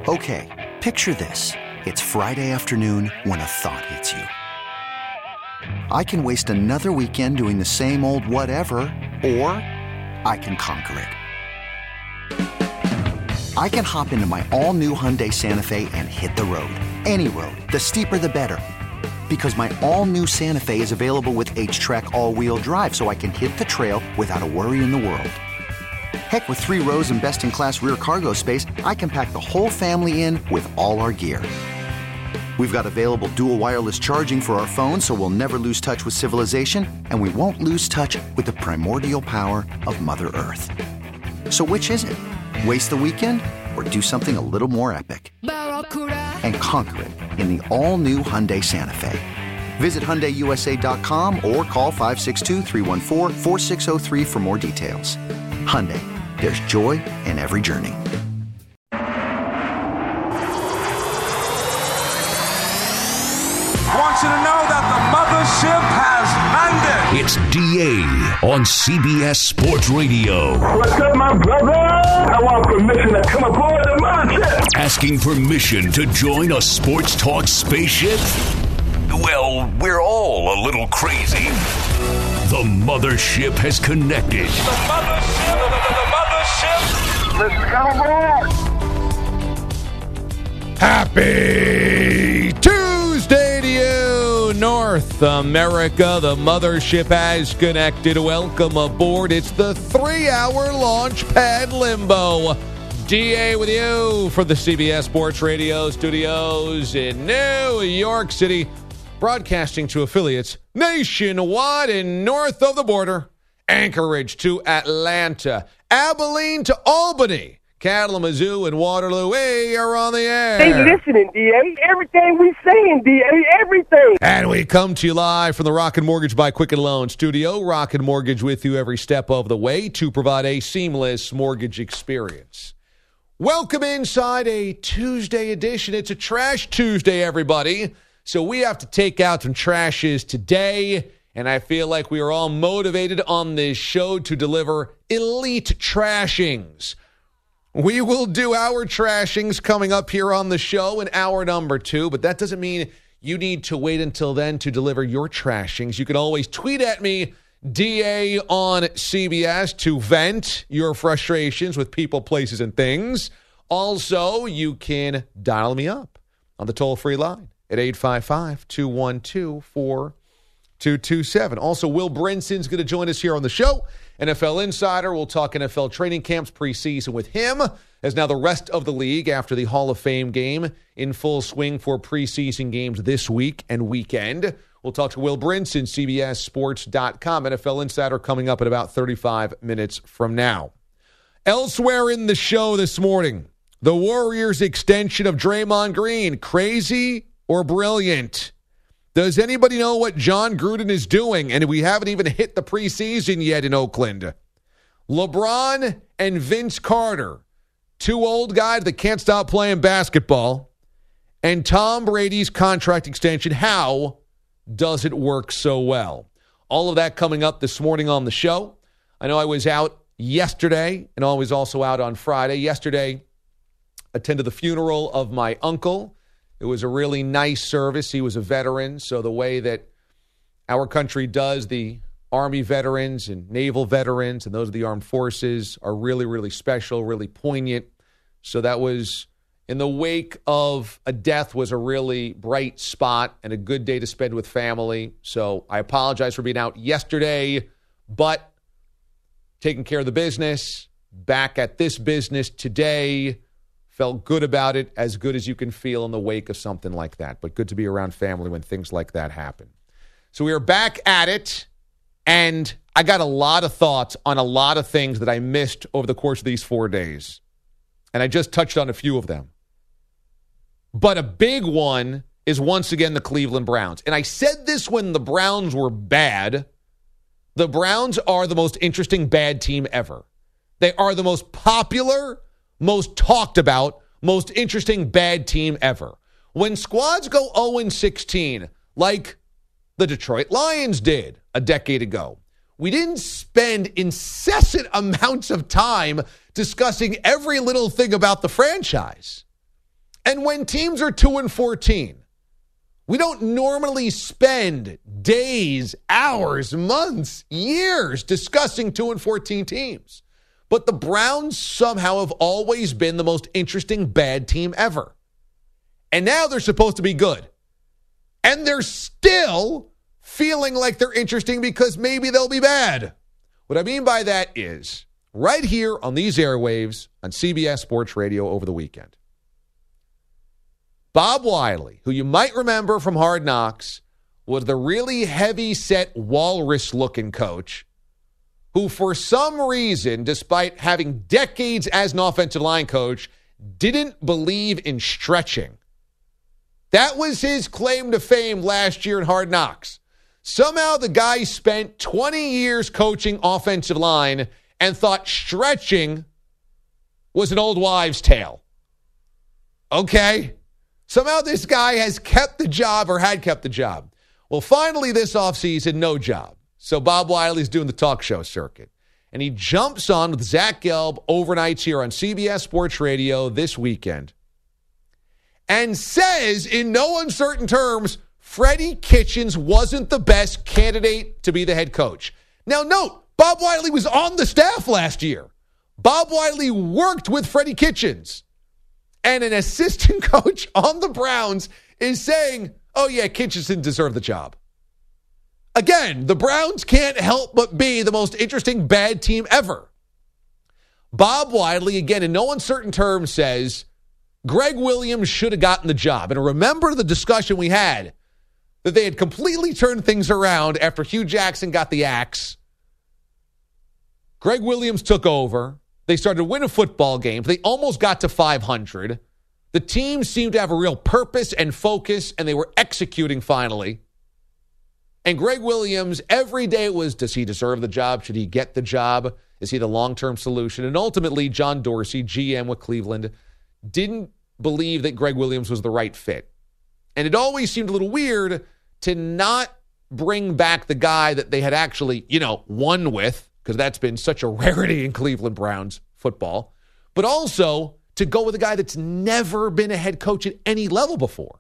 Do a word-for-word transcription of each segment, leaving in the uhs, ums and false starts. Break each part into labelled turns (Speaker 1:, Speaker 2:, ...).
Speaker 1: Okay, picture this. It's Friday afternoon when a thought hits you. I can waste another weekend doing the same old whatever, or I can conquer it. I can hop into my all-new Hyundai Santa Fe and hit the road. Any road. The steeper, the better. Because my all-new Santa Fe is available with H-Track all-wheel drive, so I can hit the trail without a worry in the world. Heck, with three rows and best-in-class rear cargo space, I can pack the whole family in with all our gear. We've got available dual wireless charging for our phones, so we'll never lose touch with civilization, and we won't lose touch with the primordial power of Mother Earth. So which is it? Waste the weekend or do something a little more epic? And conquer it in the all-new Hyundai Santa Fe. Visit Hyundai U S A dot com or call five six two, three one four, four six zero three for more details. Hyundai, there's joy in every journey.
Speaker 2: I want you to know that the mothership has landed.
Speaker 3: It's D A on C B S Sports Radio.
Speaker 4: What's up, my brother? I want permission to come aboard the mothership.
Speaker 3: Asking permission to join a sports talk spaceship? Well, we're all a little crazy. The mothership has connected.
Speaker 2: The mothership, the, the, the mothership.
Speaker 4: Let's come aboard.
Speaker 5: Happy Tuesday to you, North America. The mothership has connected. Welcome aboard. It's the three-hour launch pad limbo. D A with you for the C B S Sports Radio studios in New York City, broadcasting to affiliates nationwide and north of the border. Anchorage to Atlanta, Abilene to Albany, Kalamazoo and Waterloo. We are on the air.
Speaker 4: They listening, D A. Everything we saying, D A. Everything.
Speaker 5: And we come to you live from the Rocket Mortgage by Quicken Loan studio. Rocket Mortgage with you every step of the way to provide a seamless mortgage experience. Welcome inside a Tuesday edition. It's a Trash Tuesday, everybody. So we have to take out some trashes today. And I feel like we are all motivated on this show to deliver elite trashings. We will do our trashings coming up here on the show in hour number two, but that doesn't mean you need to wait until then to deliver your trashings. You can always tweet at me, D A on C B S, to vent your frustrations with people, places, and things. Also, you can dial me up on the toll-free line at eight five five, two one two, four two two seven. Also, Will Brinson's going to join us here on the show. N F L Insider. We'll talk N F L training camps preseason with him, as now the rest of the league after the Hall of Fame game in full swing for preseason games this week and weekend. We'll talk to Will Brinson, C B S Sports dot com. N F L Insider coming up in about thirty-five minutes from now. Elsewhere in the show this morning, the Warriors' extension of Draymond Green, crazy or brilliant? Does anybody know what John Gruden is doing? And we haven't even hit the preseason yet in Oakland. LeBron and Vince Carter, two old guys that can't stop playing basketball. And Tom Brady's contract extension. How does it work so well? All of that coming up this morning on the show. I know I was out yesterday, and I was also out on Friday. Yesterday, attended the funeral of my uncle. It was a really nice service. He was a veteran, so the way that our country does the Army veterans and naval veterans, and those of the armed forces, are really, really special, really poignant. So that was, in the wake of a death, was a really bright spot and a good day to spend with family. So I apologize for being out yesterday, but taking care of the business, back at this business today. Felt good about it, as good as you can feel in the wake of something like that. But good to be around family when things like that happen. So we are back at it, and I got a lot of thoughts on a lot of things that I missed over the course of these four days. And I just touched on a few of them. But a big one is once again the Cleveland Browns. And I said this when the Browns were bad. The Browns are the most interesting bad team ever. They are the most popular, most talked about, most interesting bad team ever. When squads go oh and sixteen, like the Detroit Lions did a decade ago, we didn't spend incessant amounts of time discussing every little thing about the franchise. And when teams are two and fourteen, we don't normally spend days, hours, months, years discussing two and fourteen teams. But the Browns somehow have always been the most interesting bad team ever. And now they're supposed to be good. And they're still feeling like they're interesting because maybe they'll be bad. What I mean by that is, right here on these airwaves on C B S Sports Radio over the weekend, Bob Wiley, who you might remember from Hard Knocks, was the really heavy-set, walrus-looking coach who, for some reason, despite having decades as an offensive line coach, didn't believe in stretching. That was his claim to fame last year in Hard Knocks. Somehow the guy spent twenty years coaching offensive line and thought stretching was an old wives' tale. Okay. Somehow this guy has kept the job or had kept the job. Well, finally this offseason, no job. So Bob Wiley's doing the talk show circuit. And he jumps on with Zach Gelb overnights here on C B S Sports Radio this weekend and says in no uncertain terms, Freddie Kitchens wasn't the best candidate to be the head coach. Now note, Bob Wiley was on the staff last year. Bob Wiley worked with Freddie Kitchens. And an assistant coach on the Browns is saying, oh yeah, Kitchens didn't deserve the job. Again, the Browns can't help but be the most interesting bad team ever. Bob Wiley, again, in no uncertain terms, says Greg Williams should have gotten the job. And remember the discussion we had that they had completely turned things around after Hugh Jackson got the axe. Greg Williams took over. They started to win a football game. They almost got to five hundred. The team seemed to have a real purpose and focus, and they were executing finally. And Greg Williams, every day it was, does he deserve the job? Should he get the job? Is he the long-term solution? And ultimately, John Dorsey, G M with Cleveland, didn't believe that Greg Williams was the right fit. And it always seemed a little weird to not bring back the guy that they had actually, you know, won with, because that's been such a rarity in Cleveland Browns football, but also to go with a guy that's never been a head coach at any level before.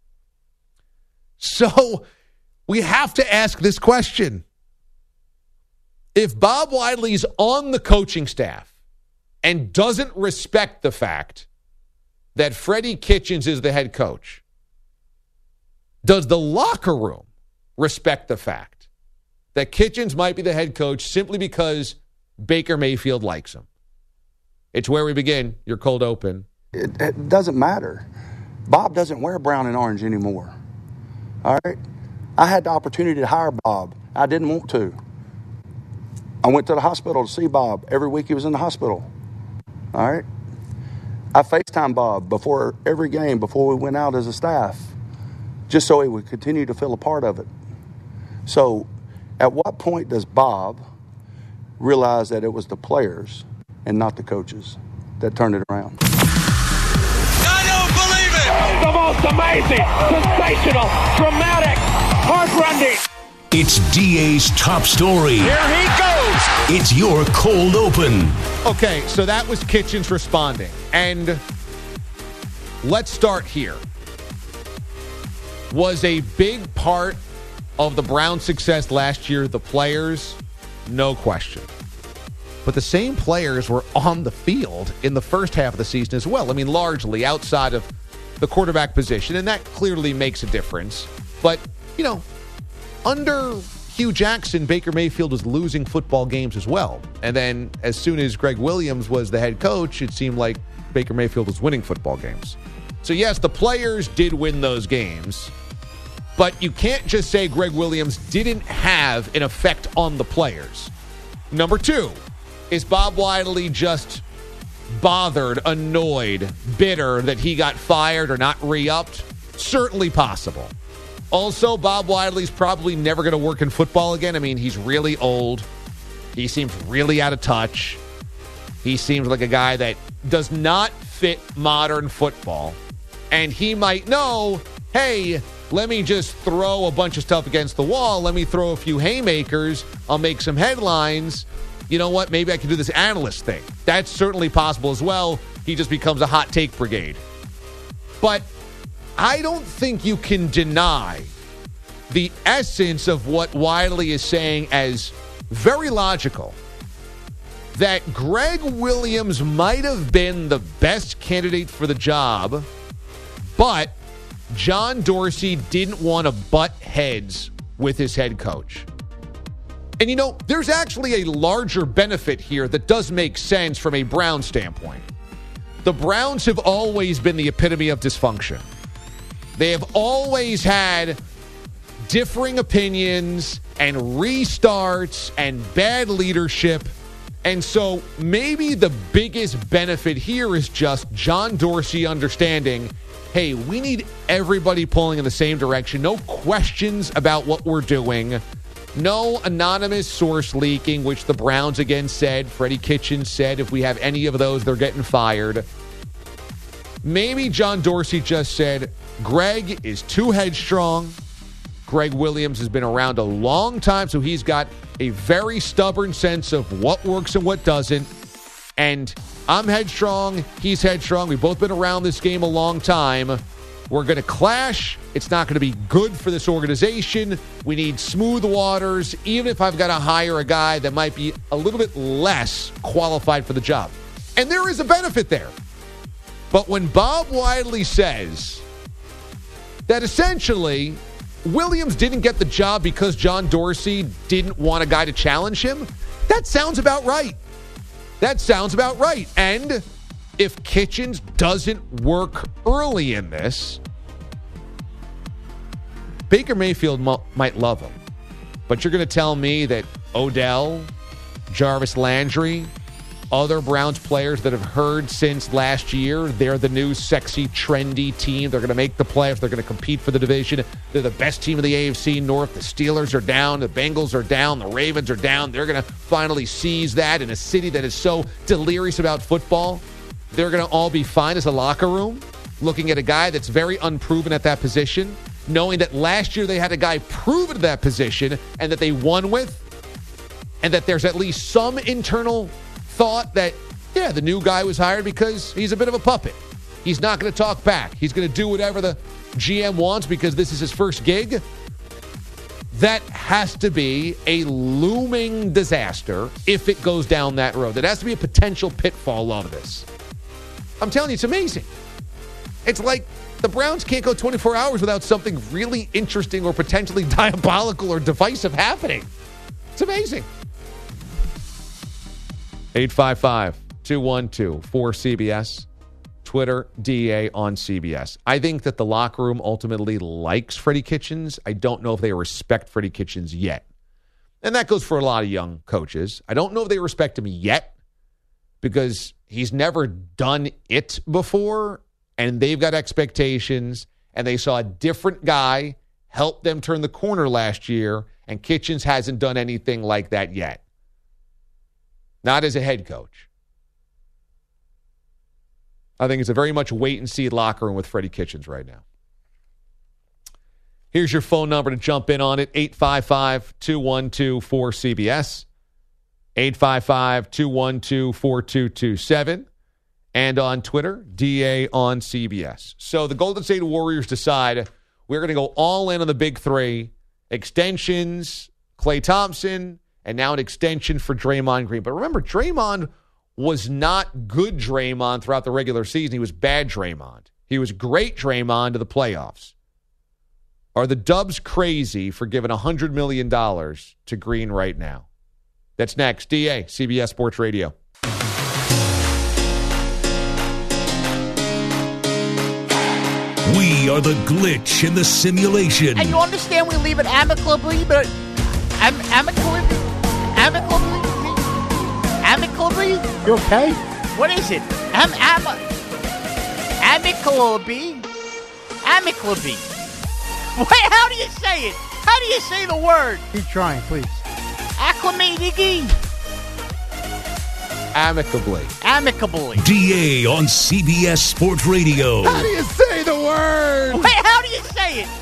Speaker 5: So we have to ask this question. If Bob Wiley's on the coaching staff and doesn't respect the fact that Freddie Kitchens is the head coach, does the locker room respect the fact that Kitchens might be the head coach simply because Baker Mayfield likes him? It's where we begin. Your cold open.
Speaker 6: It, it doesn't matter. Bob doesn't wear brown and orange anymore. All right? I had the opportunity to hire Bob. I didn't want to. I went to the hospital to see Bob. Every week he was in the hospital. All right? I FaceTimed Bob before every game, before we went out as a staff, just so he would continue to feel a part of it. So at what point does Bob realize that it was the players and not the coaches that turned it around?
Speaker 2: I don't believe it!
Speaker 4: The most amazing, sensational, dramatic, heart-rending.
Speaker 3: It's D A's top story.
Speaker 2: Here he goes!
Speaker 3: It's your cold open.
Speaker 5: Okay, so that was Kitchens responding. And let's start here. Was a big part of the Browns' success last year the players? No question. But the same players were on the field in the first half of the season as well. I mean, largely outside of the quarterback position, and that clearly makes a difference. But, you know, under Hugh Jackson, Baker Mayfield was losing football games as well. And then as soon as Greg Williams was the head coach, it seemed like Baker Mayfield was winning football games. So, yes, the players did win those games. But you can't just say Greg Williams didn't have an effect on the players. Number two, is Bob Wiley just bothered, annoyed, bitter that he got fired or not re-upped? Certainly possible. Also, Bob Wiley's probably never going to work in football again. I mean, he's really old. He seems really out of touch. He seems like a guy that does not fit modern football. And he might know, hey, let me just throw a bunch of stuff against the wall. Let me throw a few haymakers. I'll make some headlines. You know what? Maybe I can do this analyst thing. That's certainly possible as well. He just becomes a hot take brigade. But I don't think you can deny the essence of what Wiley is saying as very logical. That Greg Williams might have been the best candidate for the job, but John Dorsey didn't want to butt heads with his head coach. And, you know, there's actually a larger benefit here that does make sense from a Brown standpoint. The Browns have always been the epitome of dysfunction. They have always had differing opinions and restarts and bad leadership. And so maybe the biggest benefit here is just John Dorsey understanding, hey, we need everybody pulling in the same direction. No questions about what we're doing. No anonymous source leaking, which the Browns again said. Freddie Kitchens said if we have any of those, they're getting fired. Maybe John Dorsey just said, Greg is too headstrong. Greg Williams has been around a long time, so he's got a very stubborn sense of what works and what doesn't. And I'm headstrong, he's headstrong. We've both been around this game a long time. We're going to clash. It's not going to be good for this organization. We need smooth waters, even if I've got to hire a guy that might be a little bit less qualified for the job. And there is a benefit there. But when Bob Wiley says that essentially Williams didn't get the job because John Dorsey didn't want a guy to challenge him, that sounds about right. That sounds about right. And if Kitchens doesn't work early in this, Baker Mayfield mo- might love him. But you're going to tell me that Odell, Jarvis Landry, other Browns players that have heard since last year, they're the new sexy, trendy team. They're going to make the playoffs. They're going to compete for the division. They're the best team of the A F C North. The Steelers are down. The Bengals are down. The Ravens are down. They're going to finally seize that in a city that is so delirious about football. They're going to all be fine as a locker room, looking at a guy that's very unproven at that position, knowing that last year they had a guy proven to that position and that they won with, and that there's at least some internal thought that, yeah, the new guy was hired because he's a bit of a puppet. He's not going to talk back. He's going to do whatever the G M wants because this is his first gig. That has to be a looming disaster if it goes down that road. That has to be a potential pitfall of this. I'm telling you, it's amazing. It's like the Browns can't go twenty-four hours without something really interesting or potentially diabolical or divisive happening. It's amazing. eight five five, two one two, four C B S. Twitter, D A on C B S. I think that the locker room ultimately likes Freddie Kitchens. I don't know if they respect Freddie Kitchens yet. And that goes for a lot of young coaches. I don't know if they respect him yet because he's never done it before, and they've got expectations, and they saw a different guy help them turn the corner last year, and Kitchens hasn't done anything like that yet. Not as a head coach. I think it's a very much wait-and-see locker room with Freddie Kitchens right now. Here's your phone number to jump in on it, eight five five, two one two, four C B S, eight five five, two one two, four two two seven, and on Twitter, D A on C B S. So the Golden State Warriors decide we're going to go all in on the big three, extensions, Klay Thompson, and now an extension for Draymond Green. But remember, Draymond was not good Draymond throughout the regular season. He was bad Draymond. He was great Draymond to the playoffs. Are the Dubs crazy for giving one hundred million dollars to Green right now? That's next. D A, C B S Sports Radio.
Speaker 3: We are the glitch in the simulation.
Speaker 7: And you understand we leave it amicably, but am- amicably, amicably, amicably.
Speaker 8: You okay?
Speaker 7: What is it? Am am amicably, amicably. Wait, how do you say it? How do you say the word?
Speaker 8: Keep trying, please.
Speaker 7: Acclimating.
Speaker 5: Amicably.
Speaker 7: Amicably.
Speaker 3: D A on C B S Sports Radio.
Speaker 5: How do you say the word?
Speaker 7: Wait, how do you say it?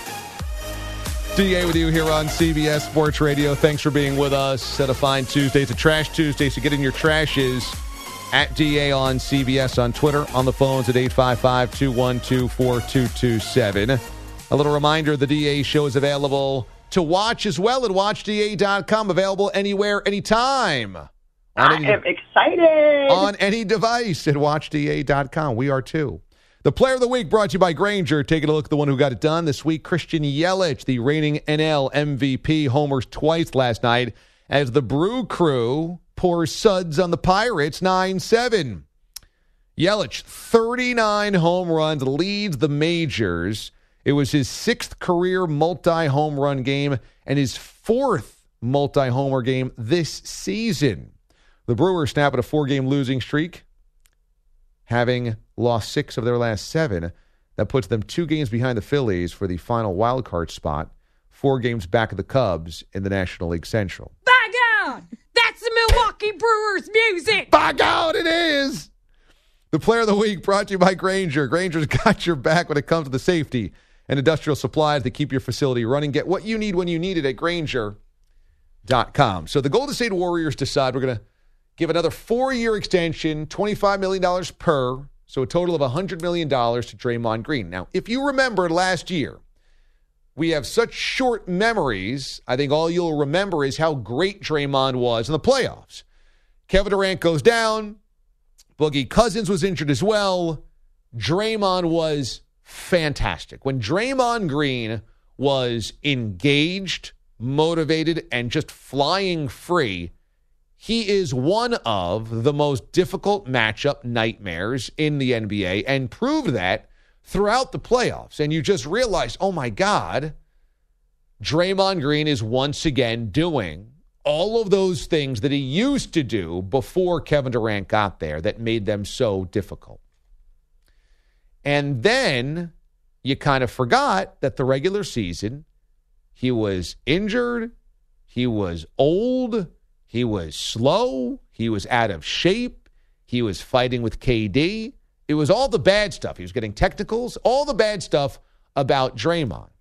Speaker 5: D A with you here on C B S Sports Radio. Thanks for being with us. Set a fine Tuesday. It's a Trash Tuesday, so get in your trashes. At D A on C B S on Twitter, on the phones at eight five five, two one two, four two two seven. A little reminder, the D A show is available to watch as well at watch D A dot com, available anywhere, anytime. On
Speaker 8: I
Speaker 5: any,
Speaker 8: am excited.
Speaker 5: On any device at watch D A dot com. We are too. The Player of the Week brought to you by Grainger. Taking a look at the one who got it done this week, Christian Yelich, the reigning N L M V P, homers twice last night as the Brew Crew pours suds on the Pirates nine seven. Yelich, thirty-nine home runs, leads the majors. It was his sixth career multi-home run game and his fourth multi-homer game this season. The Brewers snap at a four-game losing streak, having lost six of their last seven. That puts them two games behind the Phillies for the final wild card spot, four games back of the Cubs in the National League Central.
Speaker 9: By God, that's the Milwaukee Brewers music.
Speaker 5: By God, it is. The Player of the Week brought to you by Grainger. Grainger's got your back when it comes to the safety and industrial supplies to keep your facility running. Get what you need when you need it at Grainger dot com. So the Golden State Warriors decide we're going to give another four-year extension, twenty-five million dollars per, so a total of one hundred million dollars to Draymond Green. Now, if you remember last year, we have such short memories. I think all you'll remember is how great Draymond was in the playoffs. Kevin Durant goes down. Boogie Cousins was injured as well. Draymond was fantastic. When Draymond Green was engaged, motivated, and just flying free, he is one of the most difficult matchup nightmares in the N B A and proved that throughout the playoffs. And you just realize, oh my God, Draymond Green is once again doing all of those things that he used to do before Kevin Durant got there that made them so difficult. And then you kind of forgot that the regular season, he was injured, he was old, he was slow, he was out of shape, he was fighting with K D. It was all the bad stuff. He was getting technicals, all the bad stuff about Draymond.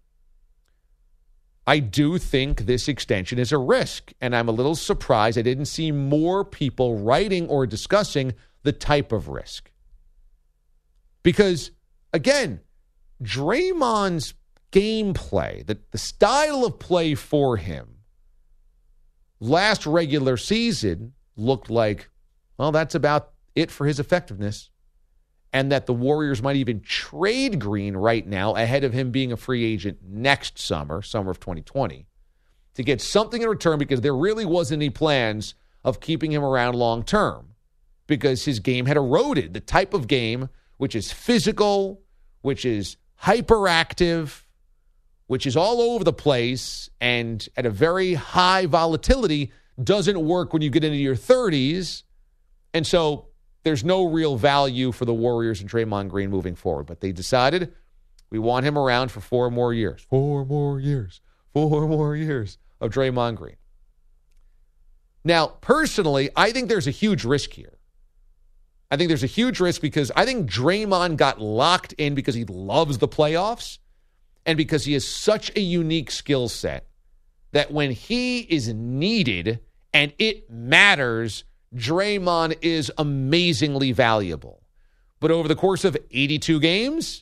Speaker 5: I do think this extension is a risk, and I'm a little surprised I didn't see more people writing or discussing the type of risk. Because, again, Draymond's gameplay, the, the style of play for him, last regular season looked like, well, that's about it for his effectiveness. And that the Warriors might even trade Green right now ahead of him being a free agent next summer, summer of twenty twenty, to get something in return because there really wasn't any plans of keeping him around long term because his game had eroded. The type of game which is physical, which is hyperactive, which is all over the place and at a very high volatility doesn't work when you get into your thirties. And so there's no real value for the Warriors and Draymond Green moving forward. But they decided we want him around for four more years. Four more years. Four more years of Draymond Green. Now, personally, I think there's a huge risk here. I think there's a huge risk because I think Draymond got locked in because he loves the playoffs and because he has such a unique skill set that when he is needed and it matters, Draymond is amazingly valuable. But over the course of eighty-two games,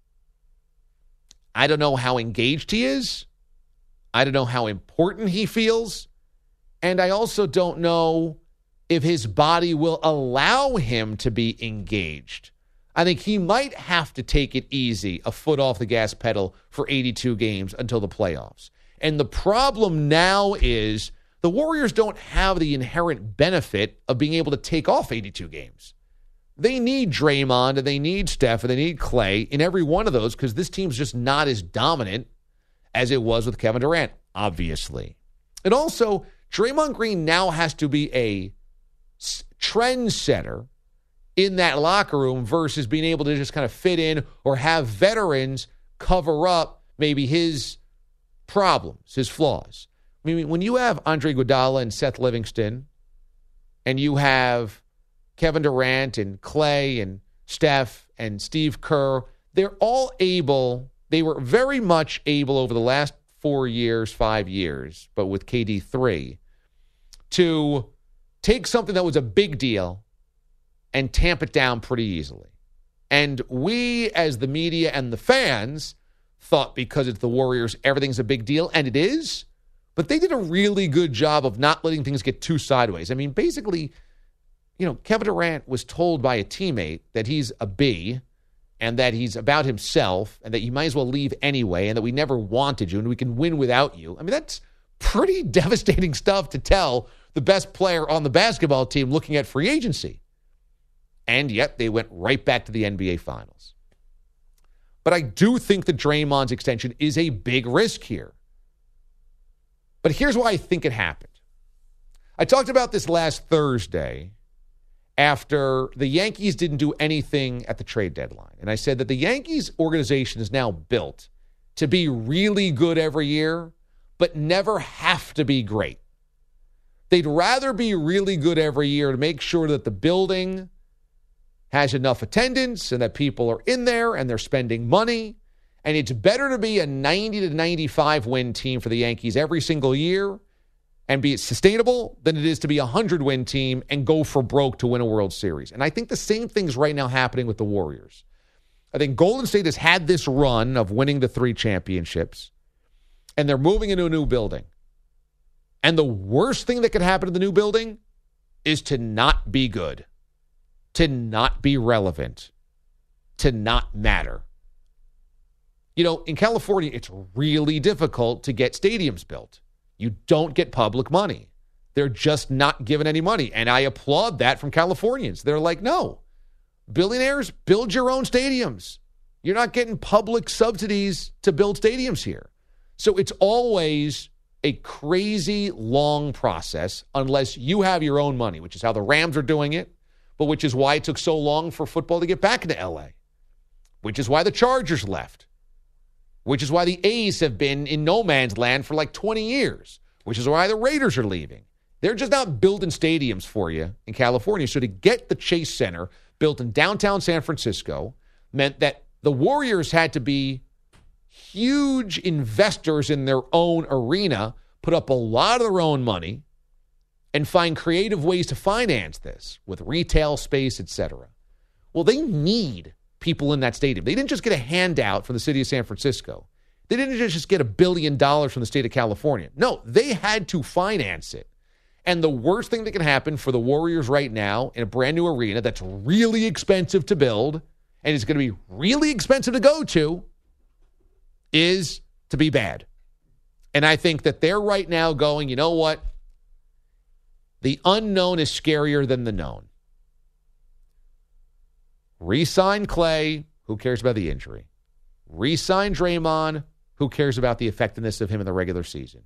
Speaker 5: I don't know how engaged he is. I don't know how important he feels. And I also don't know if his body will allow him to be engaged. I think he might have to take it easy, a foot off the gas pedal for eighty-two games until the playoffs. And the problem now is the Warriors don't have the inherent benefit of being able to take off eighty-two games. They need Draymond and they need Steph and they need Clay in every one of those because this team's just not as dominant as it was with Kevin Durant, obviously. And also, Draymond Green now has to be a trendsetter in that locker room versus being able to just kind of fit in or have veterans cover up maybe his problems, his flaws. I mean, when you have Andre Iguodala and Seth Livingston, and you have Kevin Durant and Clay and Steph and Steve Kerr, they're all able, they were very much able over the last four years, five years, but with K D three, to take something that was a big deal and tamp it down pretty easily. And we, as the media and the fans, thought because it's the Warriors, everything's a big deal, and it is. But they did a really good job of not letting things get too sideways. I mean, basically, you know, Kevin Durant was told by a teammate that he's a B and that he's about himself and that you might as well leave anyway and that we never wanted you and we can win without you. I mean, that's pretty devastating stuff to tell the best player on the basketball team looking at free agency. And yet they went right back to the N B A Finals. But I do think that Draymond's extension is a big risk here. But here's why I think it happened. I talked about this last Thursday after the Yankees didn't do anything at the trade deadline. And I said that the Yankees organization is now built to be really good every year, but never have to be great. They'd rather be really good every year to make sure that the building has enough attendance and that people are in there and they're spending money. And it's better to be a ninety to ninety-five win team for the Yankees every single year and be sustainable than it is to be a one hundred win team and go for broke to win a World Series. And I think the same thing's right now happening with the Warriors. I think Golden State has had this run of winning the three championships, and they're moving into a new building. And the worst thing that could happen to the new building is to not be good, to not be relevant, to not matter. You know, in California, it's really difficult to get stadiums built. You don't get public money. They're just not given any money. And I applaud that from Californians. They're like, no, billionaires, build your own stadiums. You're not getting public subsidies to build stadiums here. So it's always a crazy long process unless you have your own money, which is how the Rams are doing it, but which is why it took so long for football to get back into L A, which is why the Chargers left. Which is why the A's have been in no man's land for like twenty years, which is why the Raiders are leaving. They're just not building stadiums for you in California. So to get the Chase Center built in downtown San Francisco meant that the Warriors had to be huge investors in their own arena, put up a lot of their own money, and find creative ways to finance this with retail space, et cetera. Well, they need people in that stadium. They didn't just get a handout from the city of San Francisco. They didn't just get a billion dollars from the state of California. No, they had to finance it. And the worst thing that can happen for the Warriors right now in a brand new arena that's really expensive to build and is going to be really expensive to go to is to be bad. And I think that they're right now going, you know what? The unknown is scarier than the known. Re-sign Clay, who cares about the injury? Re-sign Draymond, who cares about the effectiveness of him in the regular season?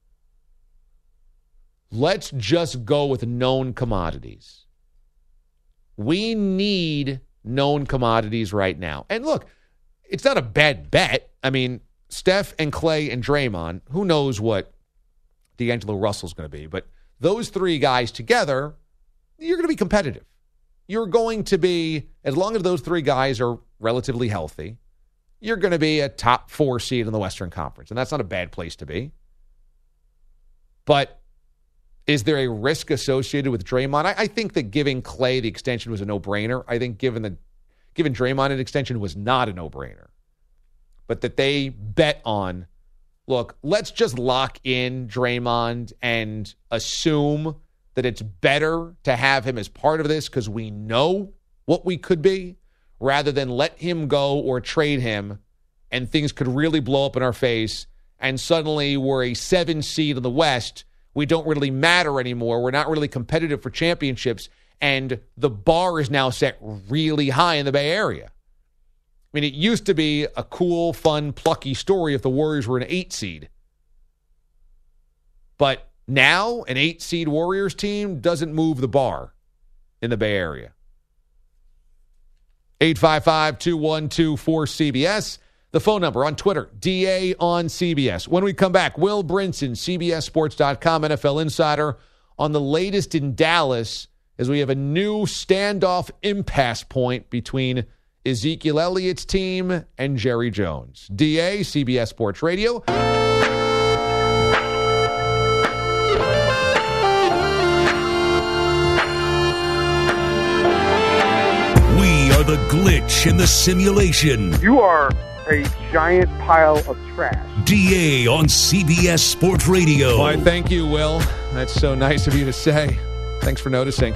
Speaker 5: Let's just go with known commodities. We need known commodities right now. And look, it's not a bad bet. I mean, Steph and Clay and Draymond, who knows what D'Angelo Russell's going to be, but those three guys together, you're going to be competitive. You're going to be, as long as those three guys are relatively healthy, you're going to be a top four seed in the Western Conference. And that's not a bad place to be. But is there a risk associated with Draymond? I, I think that giving Clay the extension was a no-brainer. I think giving the giving Draymond an extension was not a no-brainer. But that they bet on, look, let's just lock in Draymond and assume that it's better to have him as part of this because we know what we could be, rather than let him go or trade him and things could really blow up in our face and suddenly we're a seven seed in the West. We don't really matter anymore. We're not really competitive for championships, and the bar is now set really high in the Bay Area. I mean, it used to be a cool, fun, plucky story if the Warriors were an eight seed. But now, an eight-seed Warriors team doesn't move the bar in the Bay Area. eight five five, two one two, four C B S. The phone number on Twitter, D A on C B S. When we come back, Will Brinson, C B S Sports dot com, N F L Insider, on the latest in Dallas as we have a new standoff impasse point between Ezekiel Elliott's team and Jerry Jones. D A, C B S Sports Radio.
Speaker 3: glitch in the simulation.
Speaker 8: You are a giant pile of trash.
Speaker 3: D A on C B S Sports Radio.
Speaker 5: Why, thank you, Will. That's so nice of you to say. Thanks for noticing.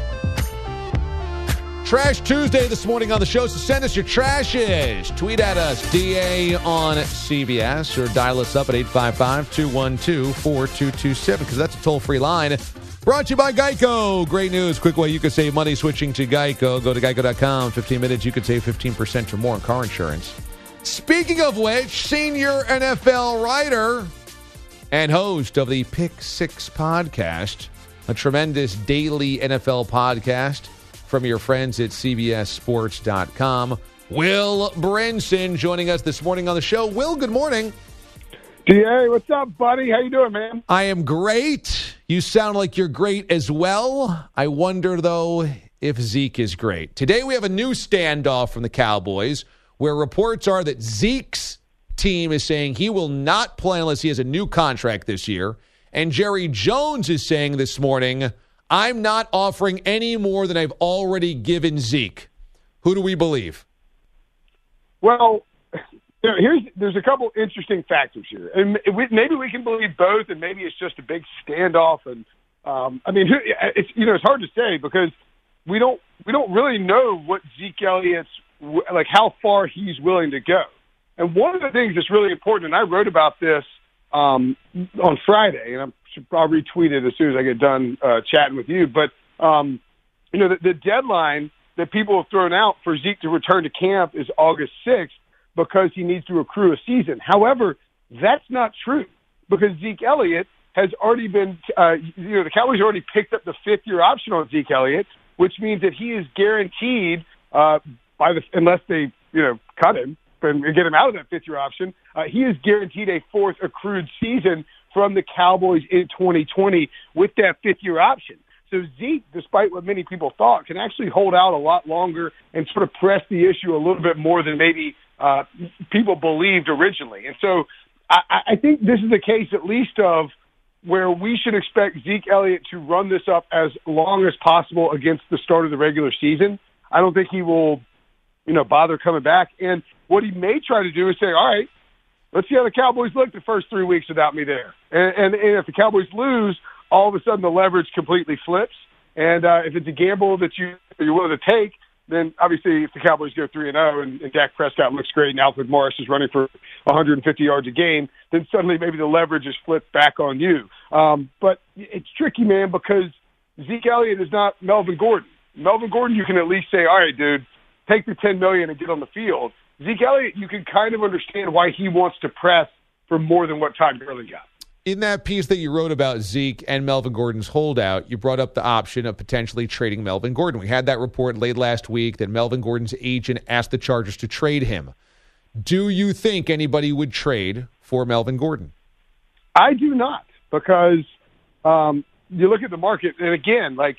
Speaker 5: Trash Tuesday this morning on the show, so send us your trashes. Tweet at us, D A on C B S, or dial us up at eight five five, two one two, four two two seven, because that's a toll-free line. Brought to you by Geico. Great news. Quick way you can save money switching to Geico. Go to geico dot com. fifteen minutes, you can save fifteen percent or more on car insurance. Speaking of which, senior N F L writer and host of the Pick Six podcast, a tremendous daily N F L podcast from your friends at C B S Sports dot com, Will Brinson, joining us this morning on the show. Will, good morning.
Speaker 8: D A, what's up, buddy? How you doing, man?
Speaker 5: I am great. You sound like you're great as well. I wonder, though, if Zeke is great. Today we have a new standoff from the Cowboys, where reports are that Zeke's team is saying he will not play unless he has a new contract this year. And Jerry Jones is saying this morning, I'm not offering any more than I've already given Zeke. Who do we believe?
Speaker 8: Well, you know, here's there's a couple interesting factors here, and we, maybe we can believe both, and maybe it's just a big standoff. And um, I mean, it's you know, it's hard to say because we don't we don't really know what Zeke Elliott's like how far he's willing to go. And one of the things that's really important, and I wrote about this um, on Friday, and I'm I'll retweet it as soon as I get done uh, chatting with you. But, um, you know, the, the deadline that people have thrown out for Zeke to return to camp is August sixth because he needs to accrue a season. However, that's not true because Zeke Elliott has already been, uh, you know, the Cowboys already picked up the fifth-year option on Zeke Elliott, which means that he is guaranteed uh, by the unless they, you know, cut him and get him out of that fifth-year option, uh, he is guaranteed a fourth accrued season from the Cowboys in twenty twenty with that fifth-year option. So Zeke, despite what many people thought, can actually hold out a lot longer and sort of press the issue a little bit more than maybe uh, people believed originally. And so I, I think this is the case at least of where we should expect Zeke Elliott to run this up as long as possible against the start of the regular season. I don't think he will, you know, bother coming back. And what he may try to do is say, all right, let's see how the Cowboys look the first three weeks without me there. And, and, and if the Cowboys lose, all of a sudden the leverage completely flips. And uh, if it's a gamble that you, you're willing to take, then obviously if the Cowboys go three and oh and, and Dak Prescott looks great and Alfred Morris is running for one hundred fifty yards a game, then suddenly maybe the leverage is flipped back on you. Um, but it's tricky, man, because Zeke Elliott is not Melvin Gordon. Melvin Gordon, you can at least say, all right, dude, take the ten million dollars and get on the field. Zeke Elliott, you can kind of understand why he wants to press for more than what Todd Gurley got.
Speaker 5: In that piece that you wrote about Zeke and Melvin Gordon's holdout, you brought up the option of potentially trading Melvin Gordon. We had that report late last week that Melvin Gordon's agent asked the Chargers to trade him. Do you think anybody would trade for Melvin Gordon?
Speaker 8: I do not, because um, you look at the market, and again, like,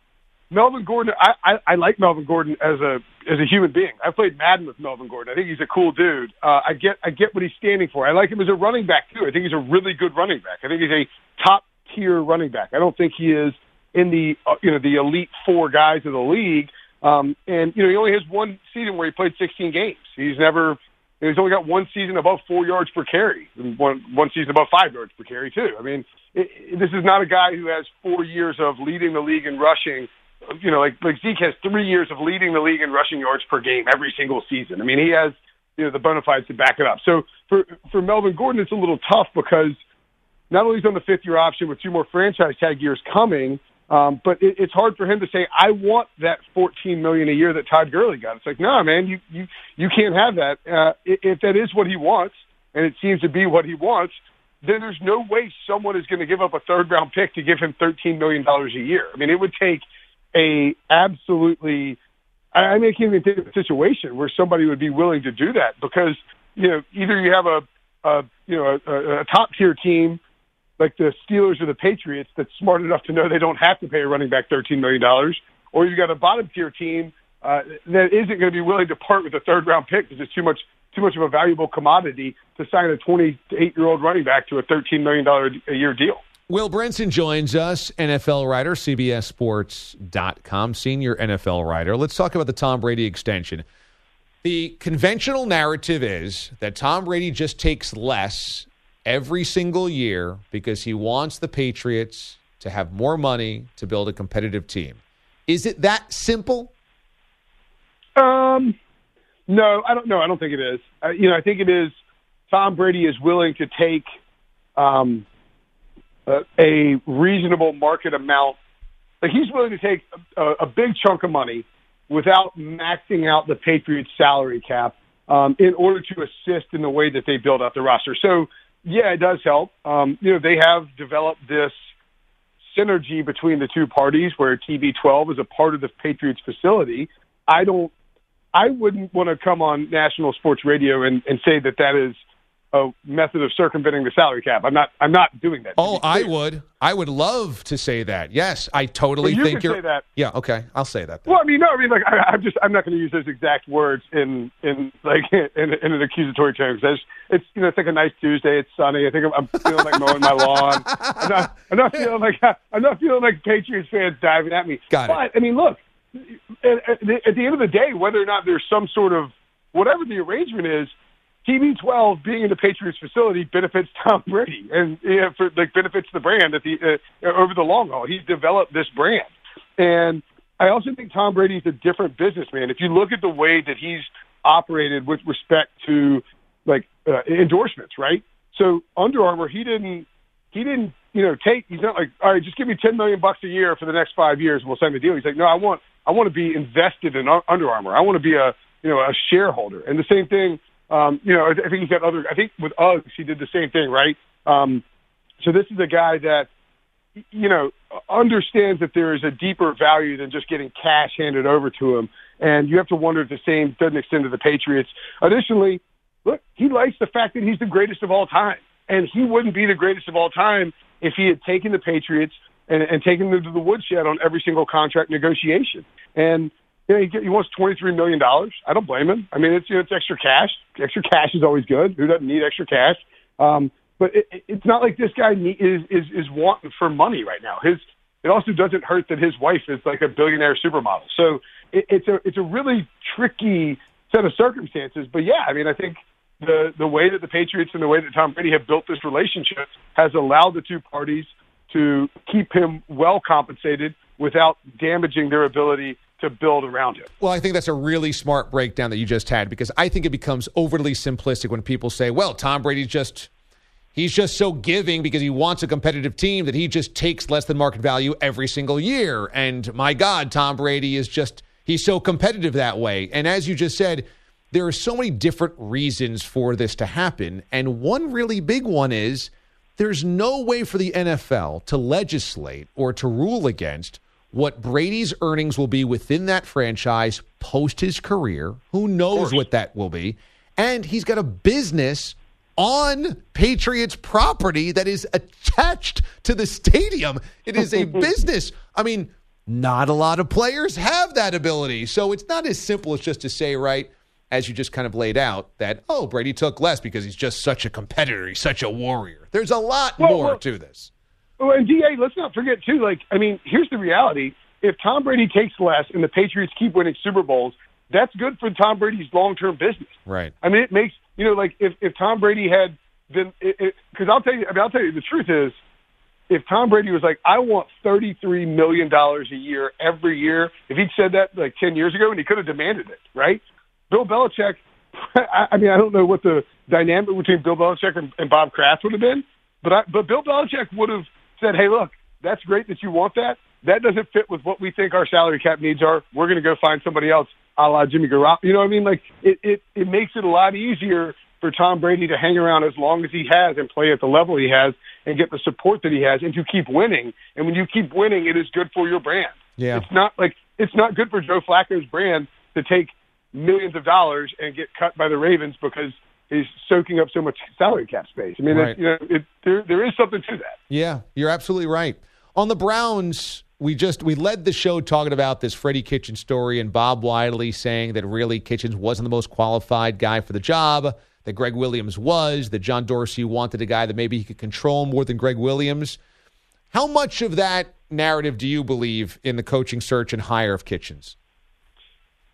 Speaker 8: Melvin Gordon, I, I, I like Melvin Gordon as a as a human being. I played Madden with Melvin Gordon. I think he's a cool dude. Uh, I get I get what he's standing for. I like him as a running back too. I think he's a really good running back. I think he's a top tier running back. I don't think he is in the uh, you know the elite four guys of the league. Um, and you know he only has one season where he played sixteen games. He's never he's only got one season above four yards per carry, and one one season above five yards per carry too. I mean, it, it, this is not a guy who has four years of leading the league in rushing. You know, like like Zeke has three years of leading the league in rushing yards per game every single season. I mean, he has you know the bona fides to back it up. So for for Melvin Gordon, it's a little tough because not only is he on the fifth year option with two more franchise tag years coming, um, but it, it's hard for him to say, I want that fourteen million dollars a year that Todd Gurley got. It's like, no, man, you you you can't have that. Uh, if that is what he wants, and it seems to be what he wants, then there's no way someone is going to give up a third round pick to give him thirteen million dollars a year. I mean, it would take a absolutely, I mean, I can't even think of a situation where somebody would be willing to do that because, you know, either you have a, a you know, a, a top tier team like the Steelers or the Patriots that's smart enough to know they don't have to pay a running back thirteen million dollars, or you've got a bottom tier team uh, that isn't going to be willing to part with a third round pick because it's too much, too much of a valuable commodity to sign a twenty-eight year old running back to a thirteen million dollars a year deal.
Speaker 5: Will Brinson joins us, N F L writer, C B S Sports dot com, senior N F L writer. Let's talk about the Tom Brady extension. The conventional narrative is that Tom Brady just takes less every single year because he wants the Patriots to have more money to build a competitive team. Is it that simple?
Speaker 8: Um, no, I don't know. I don't think it is. Uh, you know, I think it is Tom Brady is willing to take um, a, a reasonable market amount. Like he's willing to take a, a big chunk of money without maxing out the Patriots' salary cap um, in order to assist in the way that they build out the roster. So, yeah, it does help. Um, you know, they have developed this synergy between the two parties where T B twelve is a part of the Patriots facility. I don't, I wouldn't want to come on national sports radio and, and say that that is a method of circumventing the salary cap. I'm not, I'm not doing that.
Speaker 5: Oh, I would. I would love to say that. Yes, I totally
Speaker 8: well, you
Speaker 5: think
Speaker 8: can
Speaker 5: you're.
Speaker 8: Say that.
Speaker 5: Yeah, okay, I'll say that then.
Speaker 8: Well, I mean, no, I mean, like, I, I'm just, I'm not going to use those exact words in, in like, in, in an accusatory term. It's, it's, you know, it's like a nice Tuesday. It's sunny. I think I'm, I'm feeling like mowing my lawn. I'm not, I'm not feeling like, I'm not feeling like Patriots fans diving at me.
Speaker 5: Got it.
Speaker 8: But I mean, look, at, at, the, at the end of the day, whether or not there's some sort of whatever the arrangement is, T B twelve being in the Patriots facility benefits Tom Brady and you know, for, like benefits the brand at the uh, over the long haul. He's developed this brand, and I also think Tom Brady is a different businessman. If you look at the way that he's operated with respect to like uh, endorsements, right? So Under Armour, he didn't he didn't you know take. He's not like, all right, just give me ten million bucks a year for the next five years, and we'll sign the deal. He's like, no, I want I want to be invested in Under Armour. I want to be a you know a shareholder, and the same thing. Um, you know, I think he's got other. I think with Uggs, he did the same thing, right? Um, so this is a guy that, you know, understands that there is a deeper value than just getting cash handed over to him, and you have to wonder if the same doesn't extend to the Patriots. Additionally, look, he likes the fact that he's the greatest of all time, and he wouldn't be the greatest of all time if he had taken the Patriots and, and taken them to the woodshed on every single contract negotiation. And you know, he, he wants twenty-three million dollars. I don't blame him. I mean, it's, you know, it's extra cash. Extra cash is always good. Who doesn't need extra cash? Um, but it, it, it's not like this guy need, is, is, is wanting for money right now. His, it also doesn't hurt that his wife is like a billionaire supermodel. So it, it's a, it's a really tricky set of circumstances. But yeah, I mean, I think the, the way that the Patriots and the way that Tom Brady have built this relationship has allowed the two parties to keep him well compensated without damaging their ability to build around him.
Speaker 5: Well, I think that's a really smart breakdown that you just had, because I think it becomes overly simplistic when people say, well, Tom Brady's just, he's just so giving because he wants a competitive team that he just takes less than market value every single year. And my God, Tom Brady is just, he's so competitive that way. And as you just said, there are so many different reasons for this to happen. And one really big one is there's no way for the N F L to legislate or to rule against what Brady's earnings will be within that franchise post his career. Who knows what that will be? And he's got a business on Patriots property that is attached to the stadium. It is a business. I mean, not a lot of players have that ability. So it's not as simple as just to say, right, as you just kind of laid out, that, oh, Brady took less because he's just such a competitor. He's such a warrior. There's a lot
Speaker 8: well,
Speaker 5: more
Speaker 8: well,
Speaker 5: to this.
Speaker 8: Well, and D A, let's not forget, too, like, I mean, here's the reality. If Tom Brady takes less and the Patriots keep winning Super Bowls, that's good for Tom Brady's long-term business.
Speaker 5: Right.
Speaker 8: I mean, it makes, you know, like, if, if Tom Brady had been, because I'll tell you, I mean, I'll tell you, the truth is, if Tom Brady was like, I want thirty-three million dollars a year every year, if he'd said that like ten years ago, and he could have demanded it, right? Bill Belichick, I mean, I don't know what the dynamic between Bill Belichick and, and Bob Kraft would have been, but I, but Bill Belichick would have said, hey, look, that's great that you want that. That doesn't fit with what we think our salary cap needs are. We're going to go find somebody else, a la Jimmy Garoppolo. You know what I mean? Like, it, it, it makes it a lot easier for Tom Brady to hang around as long as he has and play at the level he has and get the support that he has and to keep winning. And when you keep winning, it is good for your brand.
Speaker 5: Yeah.
Speaker 8: It's not like, it's not good for Joe Flacco's brand to take millions of dollars and get cut by the Ravens because he's soaking up so much salary cap space. I mean,
Speaker 5: Right.
Speaker 8: it's, you know, it, there there is something to that.
Speaker 5: Yeah, you're absolutely right. On the Browns, we just we led the show talking about this Freddie Kitchens story and Bob Wiley saying that really Kitchens wasn't the most qualified guy for the job, that Greg Williams was, that John Dorsey wanted a guy that maybe he could control more than Greg Williams. How much of that narrative do you believe in the coaching search and hire of Kitchens?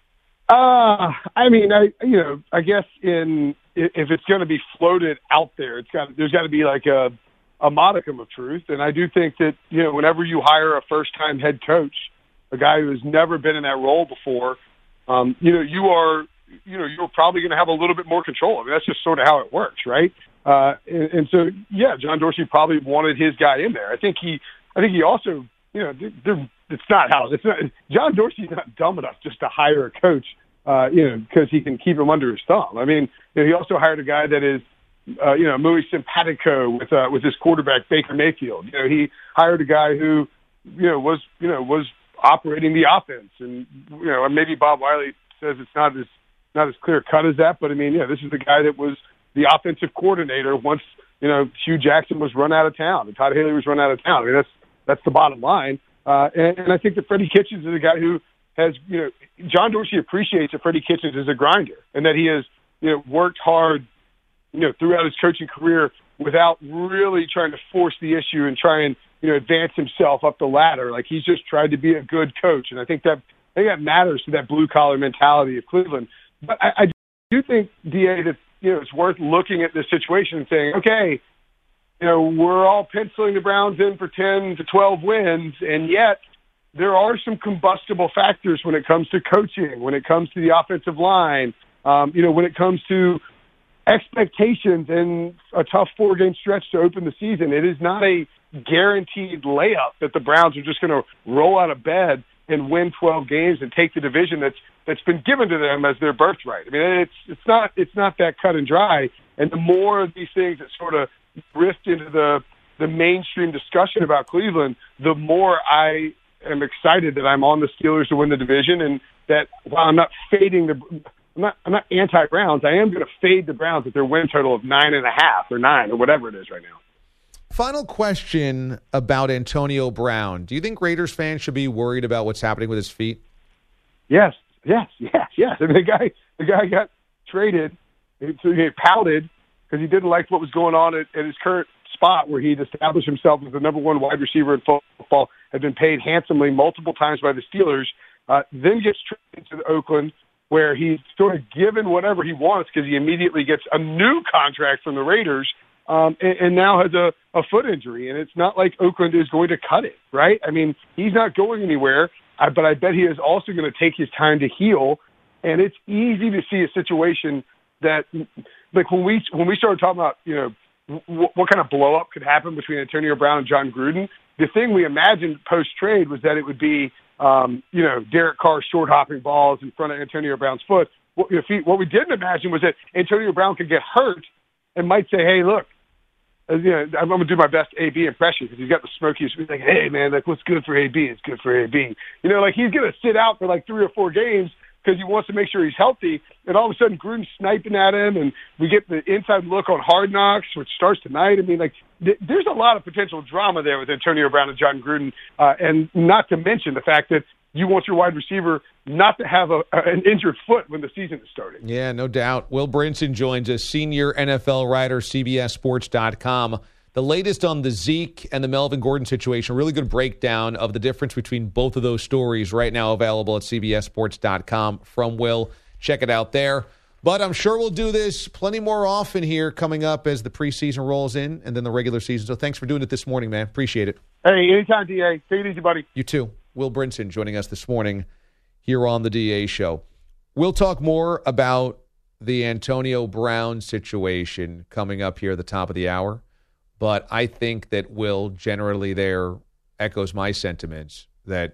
Speaker 8: Uh, I mean, I you know, I guess in if it's going to be floated out there, it's got there's got to be like a a modicum of truth. And I do think that, you know, whenever you hire a first-time head coach, a guy who has never been in that role before, um, you know, you are, you know, you're probably going to have a little bit more control. I mean, that's just sort of how it works, right? Uh, and, and so, yeah, John Dorsey probably wanted his guy in there. I think he, I think he also, you know, they're, it's not how it's not. John Dorsey's not dumb enough just to hire a coach, uh, you know, because he can keep him under his thumb. I mean, you know, he also hired a guy that is, Uh, you know, muy simpatico with uh, with his quarterback Baker Mayfield. You know, he hired a guy who, you know, was you know was operating the offense, and you know, maybe Bob Wiley says it's not as not as clear cut as that, but I mean, yeah, this is the guy that was the offensive coordinator once you know Hugh Jackson was run out of town and Todd Haley was run out of town. I mean, that's that's the bottom line, uh, and, and I think that Freddie Kitchens is a guy who has you know John Dorsey appreciates that Freddie Kitchens is a grinder and that he has you know worked hard, you know, throughout his coaching career without really trying to force the issue and try and, you know, advance himself up the ladder. Like he's just tried to be a good coach. And I think that, I think that matters to that blue collar mentality of Cleveland. But I, I do think, D A, that, you know, it's worth looking at this situation and saying, okay, you know, we're all penciling the Browns in for ten to twelve wins. And yet there are some combustible factors when it comes to coaching, when it comes to the offensive line, um, you know, when it comes to expectations in a tough four-game stretch to open the season. It is not a guaranteed layup that the Browns are just going to roll out of bed and win twelve games and take the division that's that's been given to them as their birthright. I mean, it's it's not it's not that cut and dry. And the more of these things that sort of drift into the the mainstream discussion about Cleveland, the more I am excited that I'm on the Steelers to win the division, and that while I'm not fading the I'm not, I'm not anti-Browns. I am going to fade the Browns at their win total of nine and a half or nine or whatever it is right now.
Speaker 5: Final question about Antonio Brown. Do you think Raiders fans should be worried about what's happening with his feet?
Speaker 8: Yes, yes, yes, yes. I mean, the guy, the guy got traded. He pouted because he didn't like what was going on at, at his current spot where he'd established himself as the number one wide receiver in football, had been paid handsomely multiple times by the Steelers, uh, then gets traded to Oakland, where he's sort of given whatever he wants because he immediately gets a new contract from the Raiders, um, and, and now has a, a foot injury. And it's not like Oakland is going to cut it, right? I mean, he's not going anywhere, I, but I bet he is also going to take his time to heal. And it's easy to see a situation that, like when we when we started talking about, you know, w- what kind of blow up could happen between Antonio Brown and John Gruden, the thing we imagined post trade was that it would be, Um, you know, Derek Carr short hopping balls in front of Antonio Brown's foot. What, if he, what we didn't imagine was that Antonio Brown could get hurt and might say, "Hey, look, uh, you know, I'm going to do my best A B impression because he's got the smokiest." He's like, "Hey, man, like what's good for A B is good for A B." You know, like he's going to sit out for like three or four games because he wants to make sure he's healthy. And all of a sudden, Gruden's sniping at him, and we get the inside look on Hard Knocks, which starts tonight. I mean, like, th- there's a lot of potential drama there with Antonio Brown and John Gruden, uh, and not to mention the fact that you want your wide receiver not to have a, an injured foot when the season is starting.
Speaker 5: Yeah, no doubt. Will Brinson joins us, senior N F L writer, C B S Sports dot com. The latest on the Zeke and the Melvin Gordon situation, really good breakdown of the difference between both of those stories right now available at C B S Sports dot com from Will. Check it out there. But I'm sure we'll do this plenty more often here coming up as the preseason rolls in and then the regular season. So thanks for doing it this morning, man. Appreciate it.
Speaker 8: Hey, anytime, D A. Take it easy, buddy.
Speaker 5: You too. Will Brinson joining us this morning here on the D A Show. We'll talk more about the Antonio Brown situation coming up here at the top of the hour. But I think that Will generally there echoes my sentiments that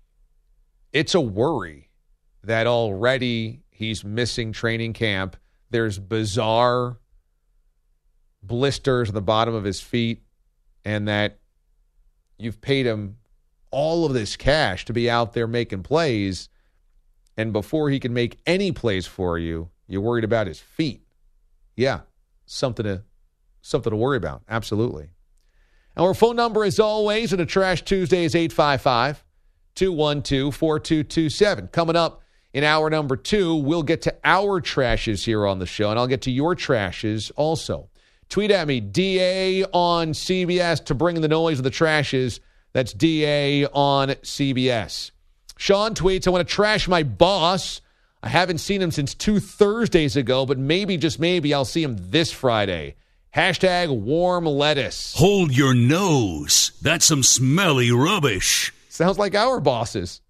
Speaker 5: it's a worry that already he's missing training camp. There's bizarre blisters on the bottom of his feet, and that you've paid him all of this cash to be out there making plays, and before he can make any plays for you, you're worried about his feet. Yeah, something to something to worry about. Absolutely. Our phone number, as always, at a Trash Tuesday is eight five five, two one two, four two two seven. Coming up in hour number two, we'll get to our trashes here on the show, and I'll get to your trashes also. Tweet at me, D A on C B S, to bring the noise of the trashes. That's D A on C B S. Sean tweets, I want to trash my boss. I haven't seen him since two Thursdays ago, but maybe, just maybe, I'll see him this Friday. Hashtag warm lettuce.
Speaker 3: Hold your nose. That's some smelly rubbish.
Speaker 5: Sounds like our bosses.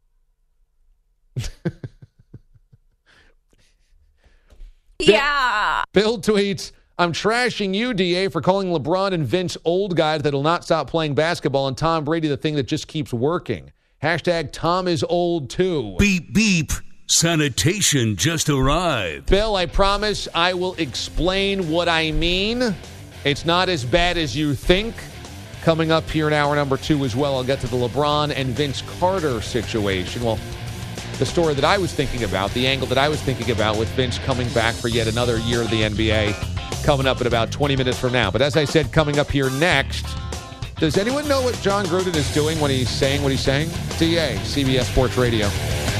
Speaker 9: Yeah.
Speaker 5: Bill tweets, I'm trashing you, D A, for calling LeBron and Vince old guys that'll not stop playing basketball, and Tom Brady the thing that just keeps working. Hashtag Tom is old too.
Speaker 3: Beep, beep. Sanitation just arrived.
Speaker 5: Bill, I promise I will explain what I mean. It's not as bad as you think. Coming up here in hour number two as well, I'll get to the LeBron and Vince Carter situation. Well, the story that I was thinking about, the angle that I was thinking about with Vince coming back for yet another year of the N B A, coming up in about twenty minutes from now. But as I said, coming up here next, does anyone know what John Gruden is doing when he's saying what he's saying? D A, C B S Sports Radio.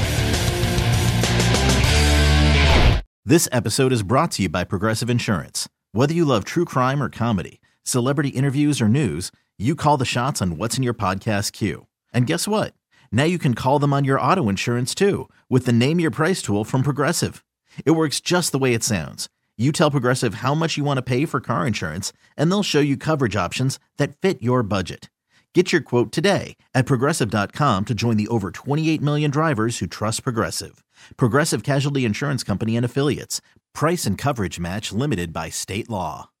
Speaker 10: This episode is brought to you by Progressive Insurance. Whether you love true crime or comedy, celebrity interviews or news, you call the shots on what's in your podcast queue. And guess what? Now you can call them on your auto insurance too with the Name Your Price tool from Progressive. It works just the way it sounds. You tell Progressive how much you want to pay for car insurance, and they'll show you coverage options that fit your budget. Get your quote today at Progressive dot com to join the over twenty-eight million drivers who trust Progressive. Progressive Casualty Insurance Company and Affiliates. Price and coverage match limited by state law.